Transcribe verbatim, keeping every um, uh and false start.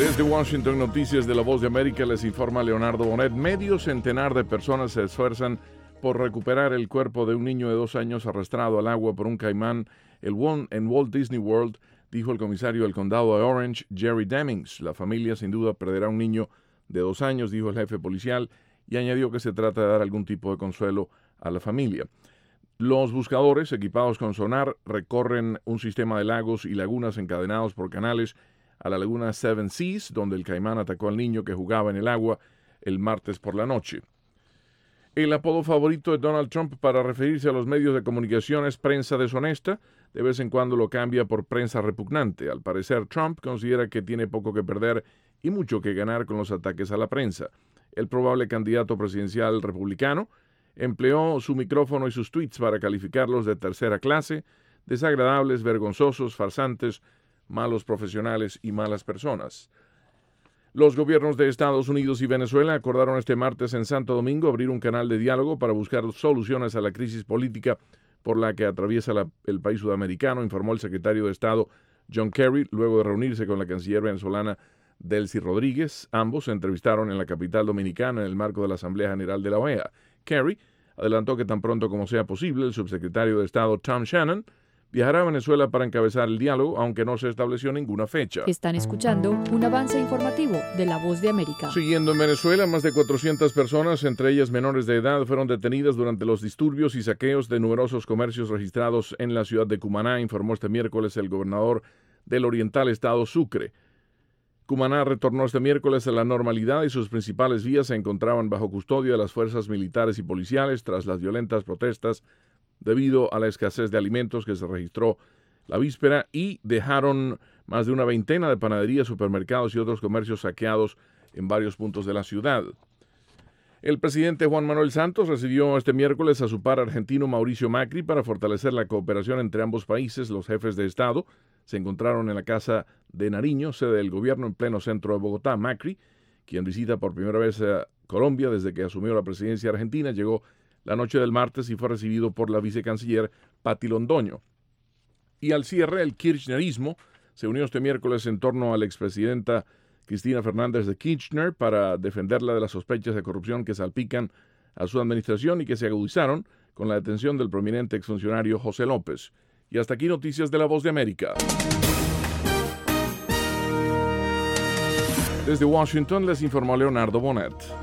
Desde Washington, Noticias de la Voz de América, les informa Leonardo Bonet. Medio centenar de personas se esfuerzan por recuperar el cuerpo de un niño de dos años arrastrado al agua por un caimán el One en Walt Disney World, dijo el comisario del condado de Orange, Jerry Demings. La familia sin duda perderá un niño de dos años, dijo el jefe policial, y añadió que se trata de dar algún tipo de consuelo a la familia. Los buscadores, equipados con sonar, recorren un sistema de lagos y lagunas encadenados por canales a la laguna Seven Seas, donde el caimán atacó al niño que jugaba en el agua el martes por la noche. El apodo favorito de Donald Trump para referirse a los medios de comunicación es prensa deshonesta. De vez en cuando lo cambia por prensa repugnante. Al parecer, Trump considera que tiene poco que perder y mucho que ganar con los ataques a la prensa. El probable candidato presidencial republicano empleó su micrófono y sus tweets para calificarlos de tercera clase, desagradables, vergonzosos, farsantes, malos profesionales y malas personas. Los gobiernos de Estados Unidos y Venezuela acordaron este martes en Santo Domingo abrir un canal de diálogo para buscar soluciones a la crisis política por la que atraviesa la, el país sudamericano, informó el secretario de Estado John Kerry, luego de reunirse con la canciller venezolana Delcy Rodríguez. Ambos se entrevistaron en la capital dominicana en el marco de la Asamblea General de la O E A. Kerry adelantó que tan pronto como sea posible, el subsecretario de Estado Tom Shannon viajará a Venezuela para encabezar el diálogo, aunque no se estableció ninguna fecha. Están escuchando un avance informativo de La Voz de América. Siguiendo en Venezuela, más de cuatrocientas personas, entre ellas menores de edad, fueron detenidas durante los disturbios y saqueos de numerosos comercios registrados en la ciudad de Cumaná, informó este miércoles el gobernador del oriental estado Sucre. Cumaná retornó este miércoles a la normalidad y sus principales vías se encontraban bajo custodia de las fuerzas militares y policiales tras las violentas protestas debido a la escasez de alimentos que se registró la víspera y dejaron más de una veintena de panaderías, supermercados y otros comercios saqueados en varios puntos de la ciudad. El presidente Juan Manuel Santos recibió este miércoles a su par argentino Mauricio Macri para fortalecer la cooperación entre ambos países. Los jefes de Estado se encontraron en la Casa de Nariño, sede del gobierno en pleno centro de Bogotá. Macri, quien visita por primera vez a Colombia desde que asumió la presidencia argentina, llegó la noche del martes y fue recibido por la vicecanciller Patti Londoño. Y al cierre, el kirchnerismo se unió este miércoles en torno a la expresidenta Cristina Fernández de Kirchner para defenderla de las sospechas de corrupción que salpican a su administración y que se agudizaron con la detención del prominente exfuncionario José López. Y hasta aquí Noticias de la Voz de América. Desde Washington les informó Leonardo Bonet.